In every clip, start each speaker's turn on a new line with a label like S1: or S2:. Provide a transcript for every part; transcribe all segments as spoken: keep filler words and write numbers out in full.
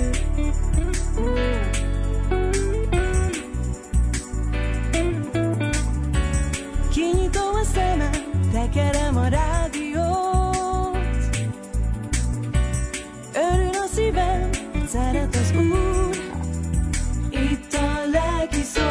S1: Kinyitom a szemem, tekerem a rádiót. Örül a szívem, szeret az Úr. Itt a lelki szósz.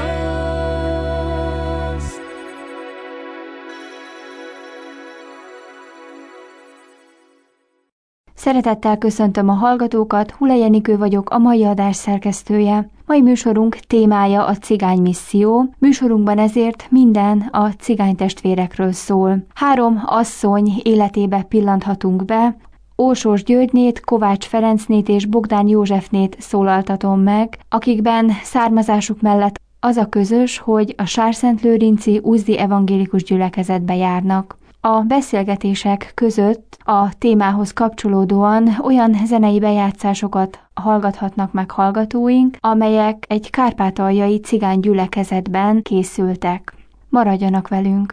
S2: Szeretettel köszöntöm a hallgatókat, Hulai Enikő vagyok, a mai adás szerkesztője. Mai műsorunk témája a cigány misszió, műsorunkban ezért minden a cigány testvérekről szól. Három asszony életébe pillanthatunk be, Órsós Györgynét, Kovács Ferencnét és Bogdán Józsefnét szólaltatom meg, akikben származásuk mellett az a közös, hogy a Sárszentlőrinci Uzdi evangélikus gyülekezetbe járnak. A beszélgetések között a témához kapcsolódóan olyan zenei bejátszásokat hallgathatnak meg hallgatóink, amelyek egy kárpátaljai cigány gyülekezetben készültek. Maradjanak velünk!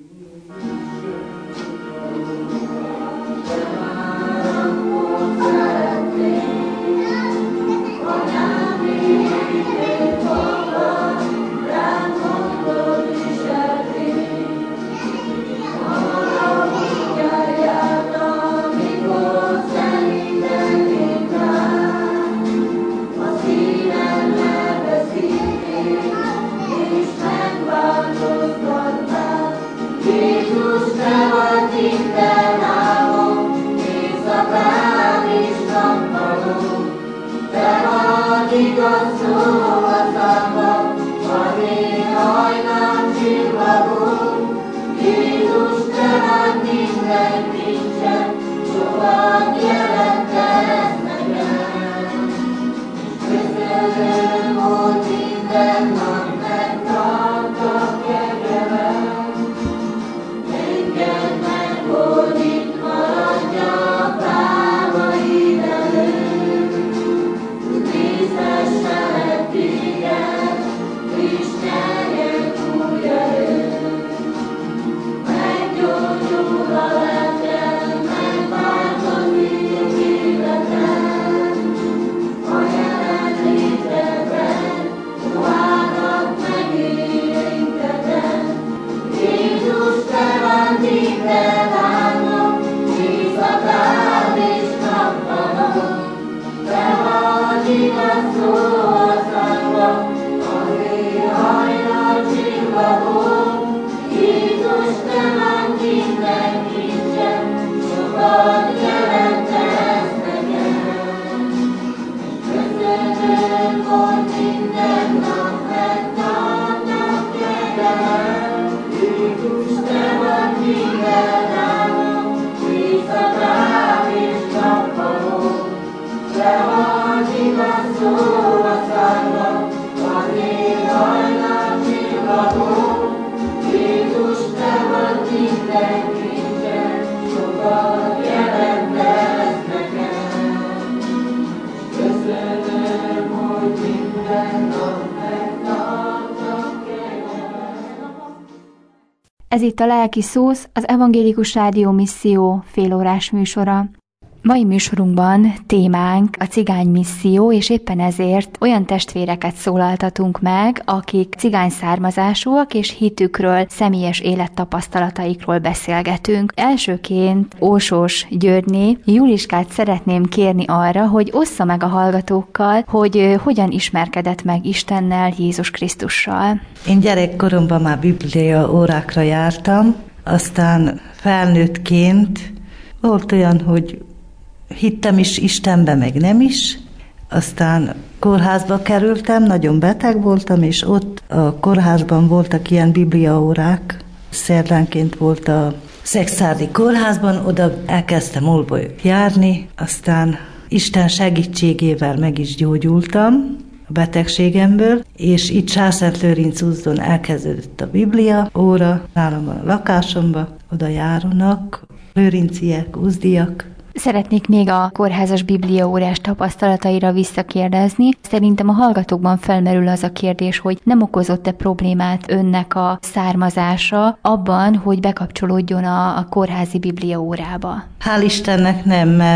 S2: Ez itt a Lelki Szósz, az Evangélikus Rádió Misszió félórás műsora. Mai műsorunkban témánk a cigány misszió, és éppen ezért olyan testvéreket szólaltatunk meg, akik cigány származásúak, és hitükről, személyes élettapasztalataikról beszélgetünk. Elsőként Órsós Györgyné, Juliskát szeretném kérni arra, hogy ossza meg a hallgatókkal, hogy hogyan ismerkedett meg Istennel, Jézus Krisztussal.
S3: Én gyerekkoromban már biblia órákra jártam, aztán felnőttként volt olyan, hogy hittem is Istenbe, meg nem is. Aztán kórházba kerültem, nagyon beteg voltam, és ott a kórházban voltak ilyen bibliaórák. Szerdánként volt a Szexárdi kórházban, oda elkezdtem olba járni, aztán Isten segítségével meg is gyógyultam a betegségemből, és itt Sárszentlőrinc-Uzdon elkezdődött a biblia óra, nálam a lakásomba, oda járnak lőrinciek, uzdiak.
S2: Szeretnék még a kórházas bibliaórás tapasztalataira visszakérdezni. Szerintem a hallgatókban felmerül az a kérdés, hogy nem okozott-e problémát önnek a származása abban, hogy bekapcsolódjon a, a kórházi bibliaórába?
S3: Hál' Istennek nem, mert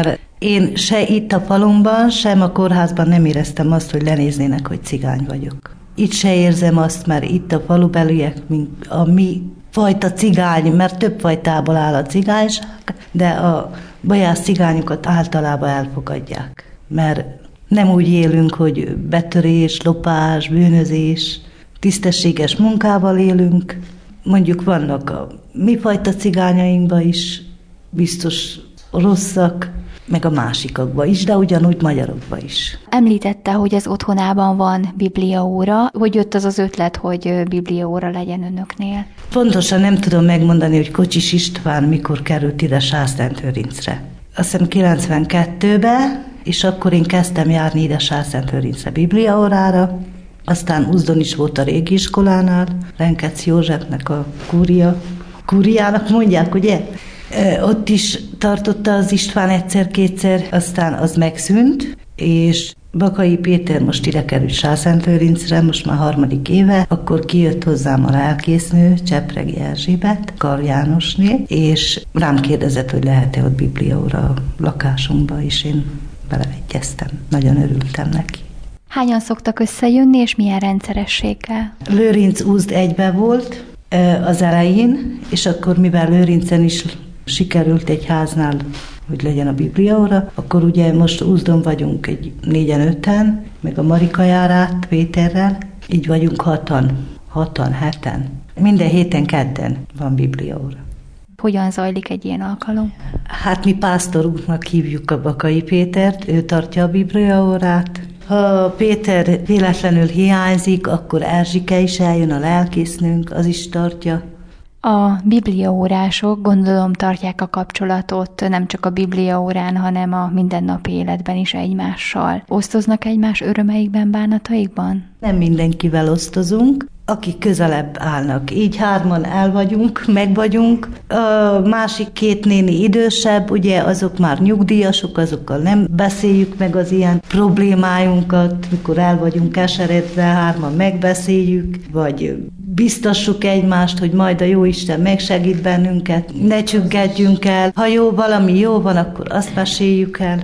S3: Én se itt a falumban, sem a kórházban nem éreztem azt, hogy lenéznének, hogy cigány vagyok. Itt se érzem azt, mert itt a falubeliek, mint a mi fajta cigány, mert több fajtából áll a cigányság, de a bajász cigányokat általában elfogadják. Mert nem úgy élünk, hogy betörés, lopás, bűnözés, tisztességes munkával élünk. Mondjuk vannak a mi fajta cigányainkban is biztos rosszak, meg a másikakban is, de ugyanúgy magyarokban is.
S2: Említette, hogy az otthonában van bibliaóra. Hogy jött az az ötlet, hogy bibliaóra legyen önöknél?
S3: Pontosan nem tudom megmondani, hogy Kocsis István mikor került ide Sászentőrincre. Azt hiszem kilencvenkettőben, és akkor én kezdtem járni ide Sászentőrincre bibliaórára. Aztán Uzdon is volt a régi iskolánál, Renkec Józsefnek a kúria. Kúriának mondják, ugye? Ott is tartotta az István egyszer-kétszer, aztán az megszűnt, és Bakai Péter most ide került Sászentőrincre, most már harmadik éve, akkor kijött hozzám a lelkésznő, Csepregi Erzsébet, Kar Jánosné, és rám kérdezett, hogy lehet-e ott bibliaóra a lakásunkba, és én beleegyeztem. Nagyon örültem neki.
S2: Hányan szoktak összejönni, és milyen rendszerességgel?
S3: Lőrinc Uzd egybe volt az elején, és akkor mivel Lőrincen is sikerült egy háznál, hogy legyen a bibliaóra, akkor ugye most Uzdon vagyunk egy négyen-öten, meg a Marika jár át Péterrel, így vagyunk hatan, hatan, heten. Minden héten kedden van bibliaóra.
S2: Hogyan zajlik egy ilyen alkalom?
S3: Hát mi pásztor úrnak hívjuk a Bakai Pétert, ő tartja a bibliaórát. Ha Péter véletlenül hiányzik, akkor Erzsike is eljön, a lelkésznőnk, az is tartja.
S2: A bibliaórások gondolom tartják a kapcsolatot nem csak a bibliaórán, hanem a mindennapi életben is egymással. Osztoznak egymás örömeikben, bánataikban?
S3: Nem mindenkivel osztozunk, akik közelebb állnak. Így hárman el vagyunk, meg vagyunk. A másik két néni idősebb, ugye azok már nyugdíjasok, azokkal nem beszéljük meg az ilyen problémájunkat, mikor el vagyunk keseredve, hárman megbeszéljük, vagy biztassuk egymást, hogy majd a Jóisten megsegít bennünket, ne csüggedjünk el. Ha jó, valami jó van, akkor azt meséljük el.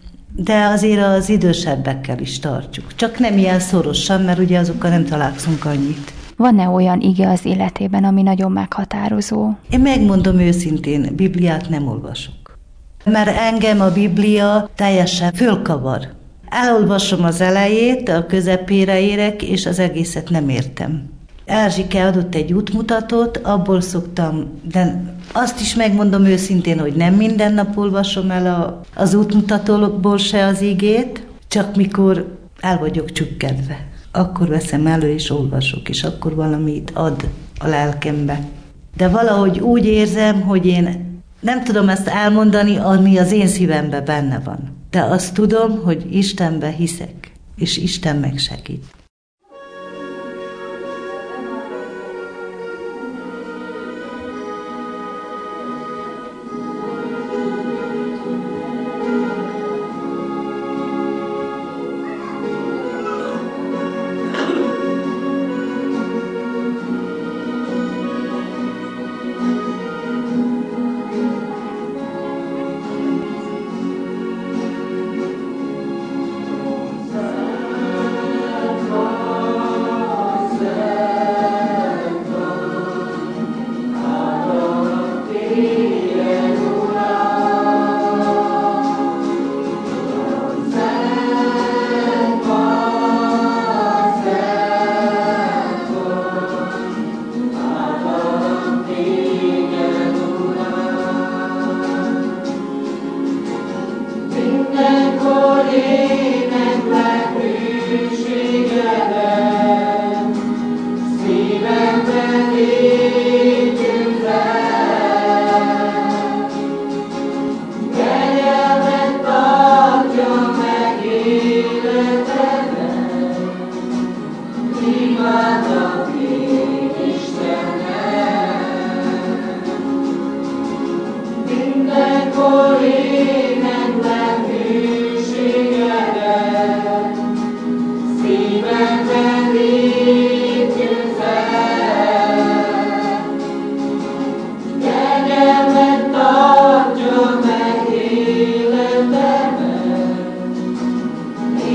S3: De azért az idősebbekkel is tartjuk. Csak nem ilyen szorosan, mert ugye azokkal nem találkozunk annyit.
S2: Van-e olyan ige az életében, ami nagyon meghatározó?
S3: Én megmondom őszintén, Bibliát nem olvasok. Mert engem a Biblia teljesen fölkavar. Elolvasom az elejét, a közepére érek, és az egészet nem értem. Erzsike adott egy útmutatót, abból szoktam, de azt is megmondom őszintén, hogy nem minden nap olvasom el a, az útmutatókból se az igét, csak mikor el vagyok csüggedve. Akkor veszem elő és olvasok, és akkor valamit ad a lelkembe. De valahogy úgy érzem, hogy én nem tudom ezt elmondani, ami az én szívemben benne van. De azt tudom, hogy Istenbe hiszek, és Isten megsegít.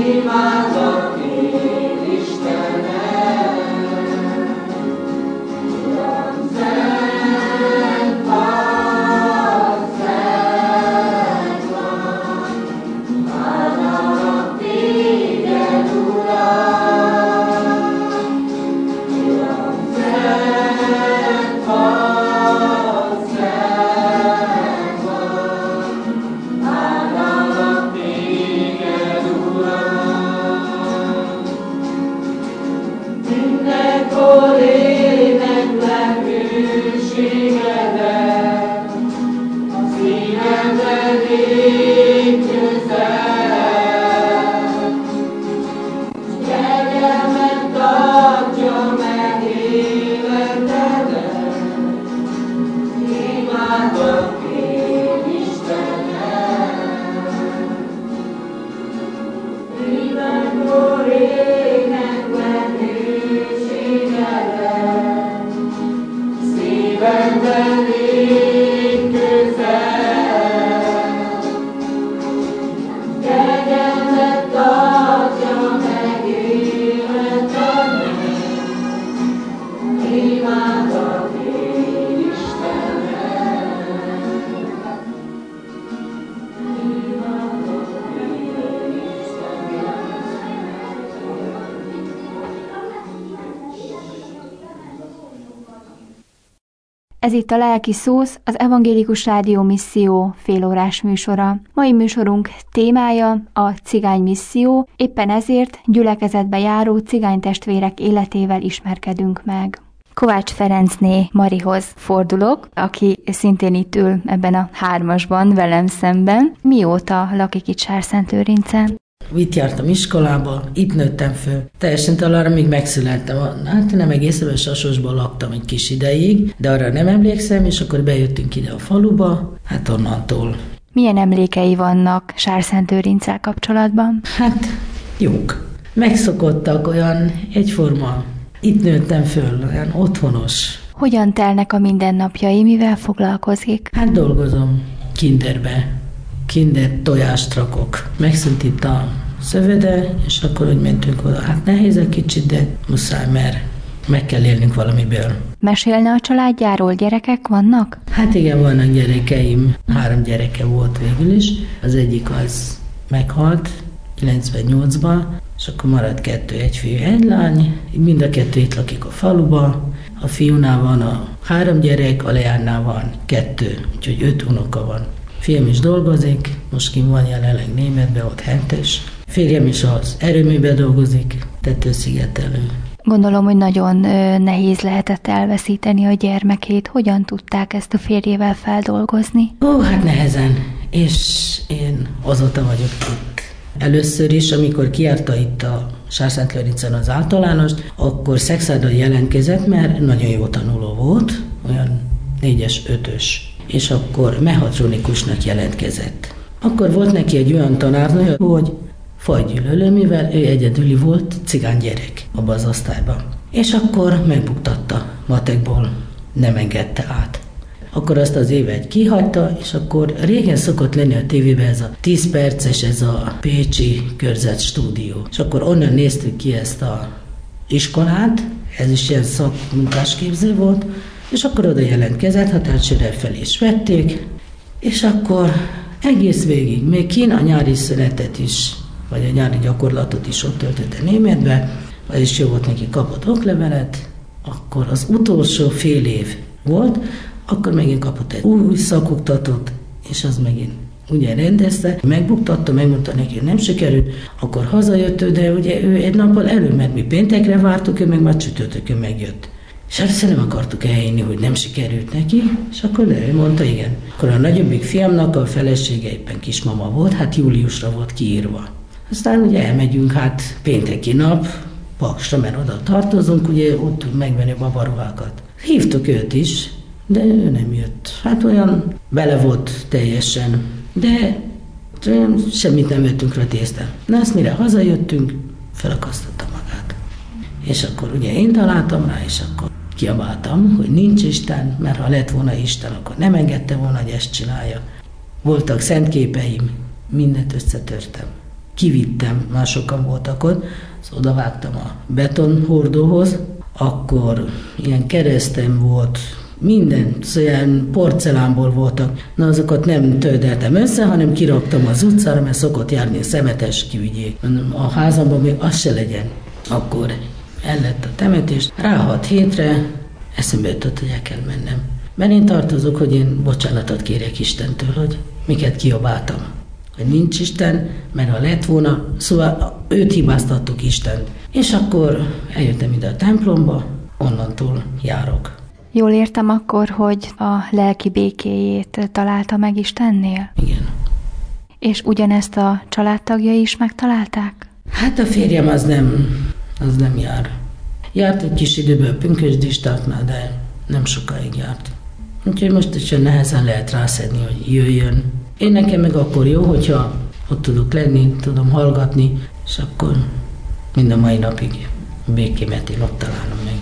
S2: Ez itt a Lelki Szósz, az Evangélikus Rádió Misszió félórás műsora. Mai műsorunk témája a cigány misszió, éppen ezért gyülekezetbe járó cigánytestvérek életével ismerkedünk meg. Kovács Ferencné Marihoz fordulok, aki szintén itt ül ebben a hármasban velem szemben. Mióta lakik itt Sárszentőrincen?
S4: Itt jártam iskolába, itt nőttem föl. Teljesen talán még megszülettem. Hát nem egészen, Sasosban laktam egy kis ideig, de arra nem emlékszem, és akkor bejöttünk ide a faluba, hát onnantól.
S2: Milyen emlékei vannak Sárszentőrinccel kapcsolatban?
S4: Hát jók. Megszokottak, olyan egyforma. Itt nőttem föl, olyan otthonos.
S2: Hogyan telnek a mindennapjai, mivel foglalkozik?
S4: Hát dolgozom kinderbe. Kinder tojást rakok. Megszűnt itt a szövede, és akkor úgy mentünk oda. Hát nehéz egy kicsit, de muszáj, mert meg kell élnünk valamiből.
S2: Mesélne a családjáról, gyerekek vannak?
S4: Hát igen, vannak gyerekeim. Három gyereke volt végül is. Az egyik az meghalt kilencvennyolcban, és akkor maradt kettő, egy fiú, egy lány. Mind a kettő itt lakik a faluba. A fiúnál van a három gyerek, a leánynál van kettő, úgyhogy öt unoka van. Fiam is dolgozik, most kint van jelenleg Németben, ott hentes. Férjem is az erőműben dolgozik, tetőszigetelő.
S2: Gondolom, hogy nagyon ö, nehéz lehetett elveszíteni a gyermekét. Hogyan tudták ezt a férjével feldolgozni?
S4: Ó, hát nehezen, és én azóta vagyok itt. Először is, amikor kijárta itt a Sárszentőrincen az általános, akkor Szexádon jelentkezett, mert nagyon jó tanuló volt, olyan négyes, ötös. És akkor mechatronikusnak jelentkezett. Akkor volt neki egy olyan tanárnő, hogy fajgyűlölő, mivel ő egyedüli volt cigány gyerek abban az osztályban. És akkor megbuktatta matekból, nem engedte át. Akkor azt az évet kihagyta, és akkor régen szokott lenni a tévében ez a tíz perces, ez a Pécsi Körzet stúdió. És akkor onnan néztük ki ezt a iskolát, ez is ilyen szakmunkásképző volt, és akkor oda jelentkezett, határsőre fel is vették, és akkor egész végig, még kín a nyári szünetet is, vagy a nyári gyakorlatot is ott töltötte Németbe, vagyis jó volt neki, kapott oklevelet, akkor az utolsó fél év volt, akkor megint kapott egy új szakoktatót, és az megint ugye rendezte, megbuktatta, megmondta neki, hogy nem sikerült, akkor hazajött ő, de ugye ő egy nappal előbb, mert mi péntekre vártuk, ő meg már csütörtökön megjött. És először nem akartuk elhinni, hogy nem sikerült neki, és akkor de ő mondta, igen. Akkor a nagyobbik fiamnak a felesége éppen kismama volt, hát júliusra volt kiírva. Aztán ugye elmegyünk hát pénteki nap, Paksra, mert oda tartozunk, ugye ott tud megvenni a babaruhákat. Hívtuk őt is, de ő nem jött. Hát olyan bele volt teljesen, de semmit nem vettünk rá tésztán. Na, azt mire hazajöttünk, felakasztotta magát. És akkor ugye én találtam rá, és akkor kiabáltam, hogy nincs Isten, mert ha lett volna Isten, akkor nem engedte volna, hogy ezt csinálja. Voltak szentképeim, mindent összetörtem. kivittem, már sokan voltak ott, szóval odavágtam a betonhordóhoz, akkor ilyen keresztem volt, minden, szóval ilyen porcelánból voltak. Na, azokat nem töldeltem össze, hanem kiraktam az utcára, mert szokott járni a szemetes, kivigyék. A házamban még az se legyen. Akkor el lett a temetés. Rá hat hétre eszembe jutott, hogy el kell mennem. Mert én tartozok, hogy én bocsánatot kérjek Istentől, hogy miket kiabáltam. Hogy nincs Isten, mert ha lett volna, szóval őt hibáztattuk Istent. És akkor eljöttem ide a templomba, onnantól járok.
S2: Jól értem akkor, hogy a lelki békéjét találta meg Istennél?
S4: Igen.
S2: És ugyanezt a családtagjai is megtalálták?
S4: Hát a férjem az nem, az nem jár. Járt egy kis időben a pünkösdistáknál, de nem sokáig járt. Úgyhogy most is nehezen lehet rászedni, hogy jöjjön. Én nekem meg akkor jó, hogyha ott tudok lenni, tudom hallgatni, és akkor mind a mai napig békémet én ott találom meg.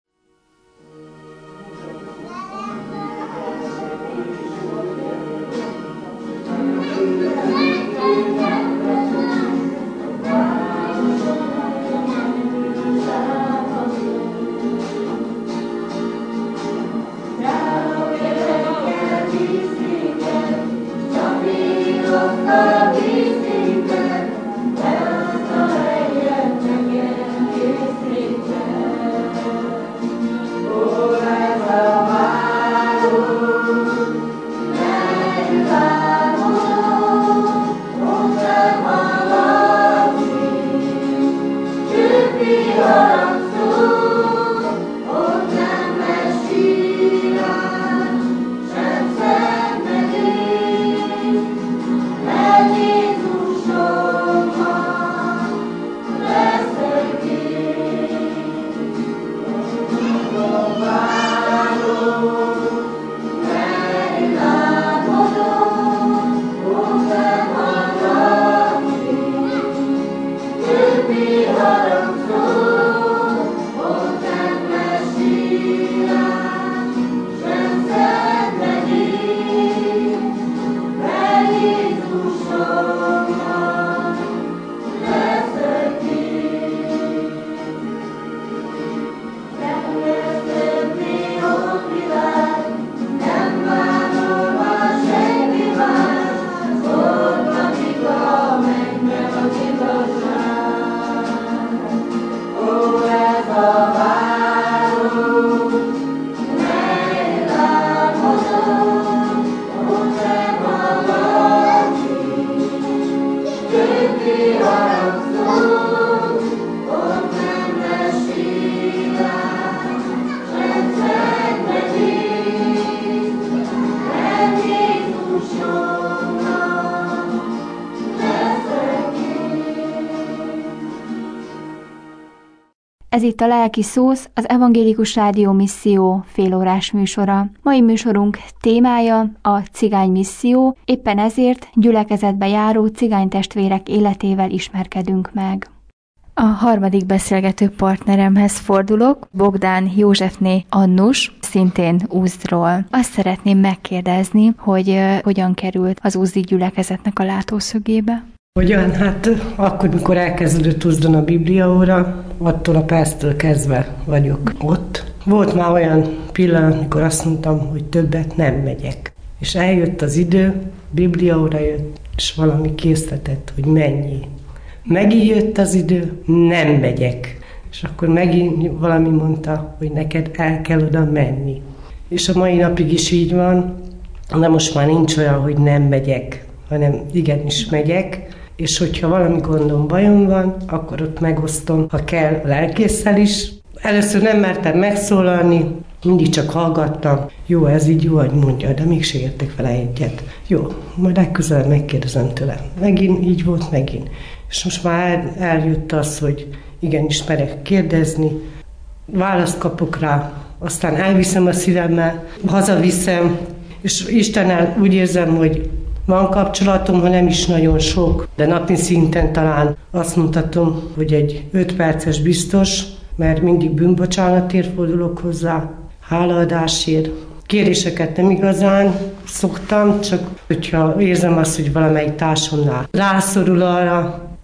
S2: Ez itt a Lelki Szósz, az Evangélikus Rádió Misszió félórás műsora. Mai műsorunk témája a cigány misszió, éppen ezért gyülekezetbe járó cigánytestvérek életével ismerkedünk meg. A harmadik beszélgető partneremhez fordulok, Bogdán Józsefné Annus, szintén Uzdról. Azt szeretném megkérdezni, hogy uh, hogyan került az uzdi gyülekezetnek a látószögébe.
S5: Hogyan? Hát akkor, mikor elkezdődött Uzdon a bibliaóra, attól a perctől kezdve vagyok ott. Volt már olyan pillanat, mikor azt mondtam, hogy többet nem megyek. És eljött az idő, bibliaóra jött, és valami késztetett, hogy menjél. Megint jött az idő, nem megyek. És akkor megint valami mondta, hogy neked el kell oda menni. És a mai napig is így van, de most már nincs olyan, hogy nem megyek, hanem igenis megyek, és hogyha valami gondom, bajom van, akkor ott megosztom, ha kell, a lelkésszel is. Először nem mertem megszólalni, mindig csak hallgattam. Jó, ez így jó, hogy mondja, de mégse értek vele egyet. Jó, majd legközelebb megkérdezem tőle. Megint így volt, megint. És most már eljött az, hogy igenis merek kérdezni, választ kapok rá, aztán elviszem a szívemmel, hazaviszem, és Istennel úgy érzem, hogy van kapcsolatom, ha nem is nagyon sok, de napi szinten talán azt mondhatom, hogy egy öt perces biztos, mert mindig bűnbocsánatért fordulok hozzá, hálaadásért. Kéréseket nem igazán szoktam, csak hogyha érzem azt, hogy valamelyik társamnál rászorul arra,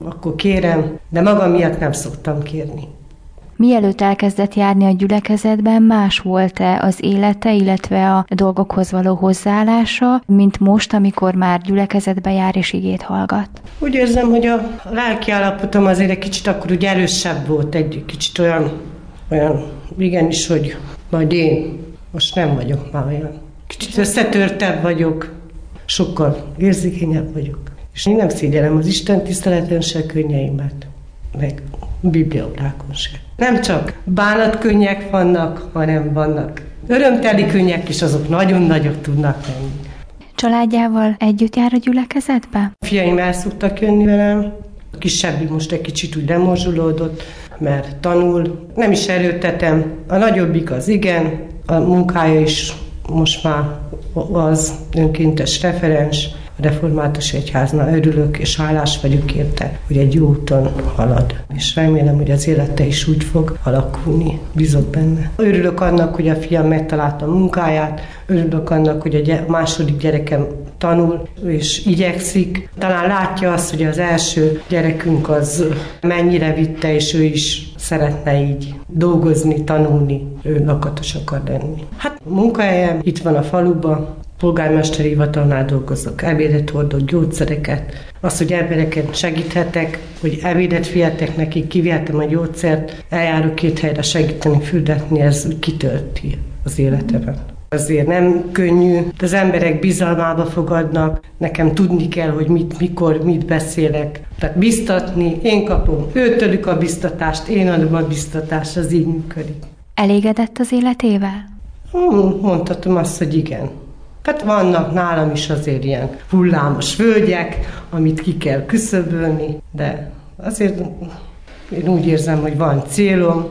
S5: akkor kérem, de magam miatt nem szoktam kérni.
S2: Mielőtt elkezdett járni a gyülekezetben, más volt-e az élete, illetve a dolgokhoz való hozzáállása, mint most, amikor már gyülekezetbe jár és igét hallgat?
S5: Úgy érzem, hogy a lelki állapotom azért egy kicsit akkor úgy erősebb volt, egy kicsit olyan, olyan igenis, hogy majd én most nem vagyok már olyan. Kicsit összetörtebb vagyok, sokkal érzékenyebb vagyok. És én nem szégyellem az Isten tiszteleten se könnyeimet, meg bibliaórákon se. Nem csak bánatkönnyek vannak, hanem vannak örömteli könnyek, és azok nagyon nagyok tudnak lenni.
S2: Családjával együtt jár a gyülekezetbe?
S5: A fiaim el szoktak jönni velem, a kisebbik most egy kicsit úgy lemorzsolódott, mert tanul. Nem is erőltetem, a nagyobbik az igen, a munkája is most már az önkéntes referens, a református egyháznál örülök, és hálás vagyok érte, hogy egy jó úton halad. És remélem, hogy az élete is úgy fog alakulni. Bízok benne. Örülök annak, hogy a fiam megtalálta a munkáját, örülök annak, hogy a gy- második gyerekem tanul, és igyekszik. Talán látja azt, hogy az első gyerekünk az mennyire vitte, és ő is szeretne így dolgozni, tanulni, ő lakatos akar lenni. Hát a munkahelyem itt van a faluban, polgármesteri hivatalnál dolgozok, ebédet hordok, gyógyszereket. Az, hogy embereken segíthetek, hogy ebédet fihetek nekik, kivihetem a gyógyszert, eljárok két helyre segíteni, fürdetni, ez kitölti az életemet. Azért nem könnyű, az emberek bizalmába fogadnak, nekem tudni kell, hogy mit, mikor, mit beszélek. Tehát biztatni, én kapom őtőlük a biztatást, én adom a biztatást, az így működik.
S2: Elégedett az életével?
S5: Mondhatom azt, hogy igen. Hát vannak nálam is azért ilyen hullámos völgyek, amit ki kell küszöbölni, de azért én úgy érzem, hogy van célom,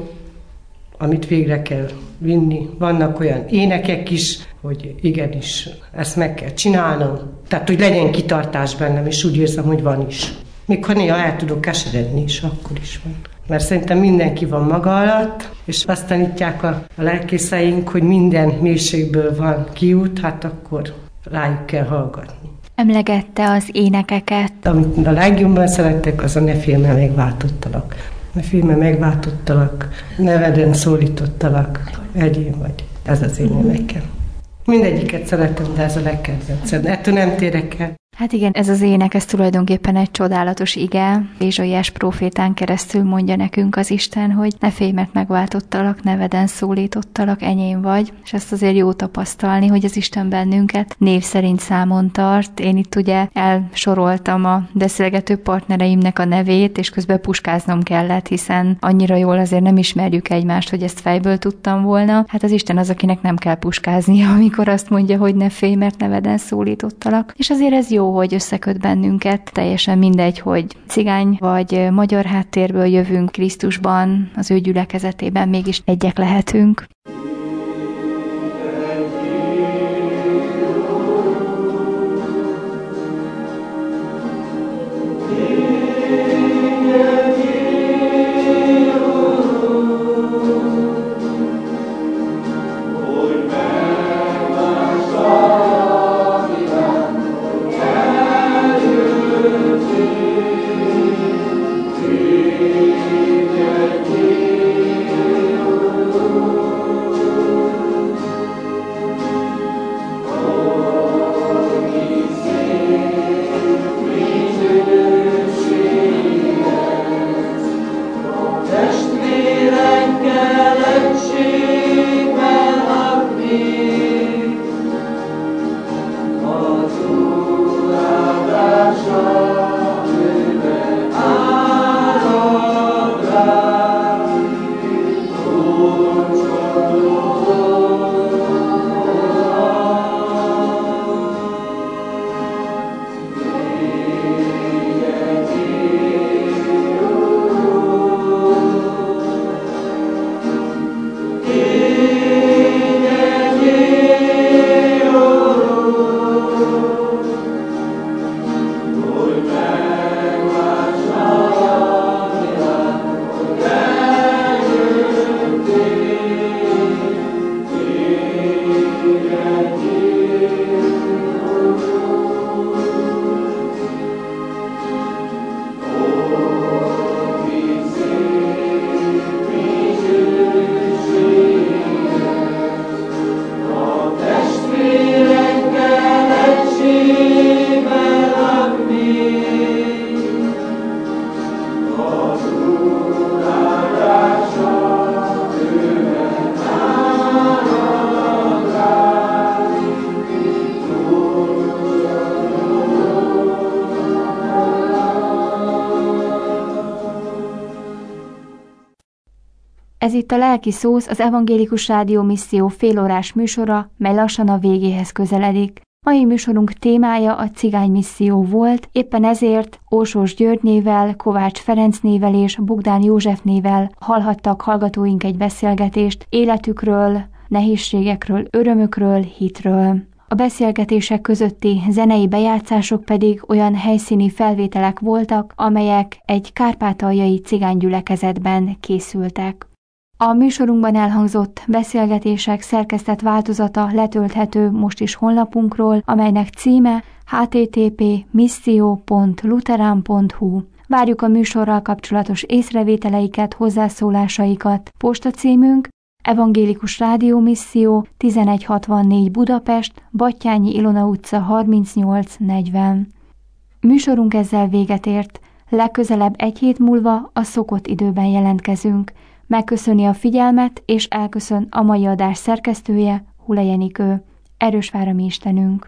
S5: amit végre kell vinni. Vannak olyan énekek is, hogy igenis, ezt meg kell csinálnom. Tehát, hogy legyen kitartás bennem, és úgy érzem, hogy van is. Még ha néha el tudok keseredni is, akkor is van. Mert szerintem mindenki van maga alatt, és azt tanítják a, a lelkészeink, hogy minden mélységből van kiút, hát akkor rájuk kell hallgatni.
S2: Emlegette az énekeket.
S5: Amit a legjobban szerettek, az a Ne félj, mert megváltottalak. Ne félj, mert megváltottalak, neveden szólítottalak, egyén vagy. Ez az én énekem. Mindegyiket szeretem, de ez a legkedvencem. Ettől nem térek el.
S2: Hát igen, ez az ének, ez tulajdonképpen egy csodálatos ige. Ézsaiás prófétán keresztül mondja nekünk az Isten, hogy ne félj, mert megváltottalak, neveden szólítottalak, enyém vagy. És ezt azért jó tapasztalni, hogy az Isten bennünket név szerint számon tart. Én itt ugye elsoroltam a beszélgető partnereimnek a nevét, és közben puskáznom kellett, hiszen annyira jól azért nem ismerjük egymást, hogy ezt fejből tudtam volna. Hát az Isten az, akinek nem kell puskáznia, amikor azt mondja, hogy ne félj, mert neveden szólítottalak. És azért ez jó, hogy összeköt bennünket, teljesen mindegy, hogy cigány vagy magyar háttérből jövünk, Krisztusban, az ő gyülekezetében mégis egyek lehetünk. Ez itt a Lelki Szósz, az Evangélikus Rádió Misszió félórás műsora, mely lassan a végéhez közeledik. Mai műsorunk témája a cigány misszió volt, éppen ezért Ósós György nével, Kovács Ferenc nével és Bogdán József nével hallhattak hallgatóink egy beszélgetést életükről, nehézségekről, örömökről, hitről. A beszélgetések közötti zenei bejátszások pedig olyan helyszíni felvételek voltak, amelyek egy kárpátaljai cigánygyülekezetben készültek. A műsorunkban elhangzott beszélgetések szerkesztett változata letölthető most is honlapunkról, amelynek címe h t t p pont misszió pont luterán pont h u. Várjuk a műsorral kapcsolatos észrevételeiket, hozzászólásaikat. Postacímünk Evangélikus Rádió Misszió tizenegy-hatvannégy Budapest, Battyányi Ilona utca harmincnyolc negyven. Műsorunk ezzel véget ért. Legközelebb egy hét múlva a szokott időben jelentkezünk. Megköszöni a figyelmet, és elköszön a mai adás szerkesztője, Hule Jenikő. Erős vár a mi Istenünk!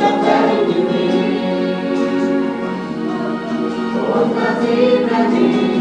S1: Thank you.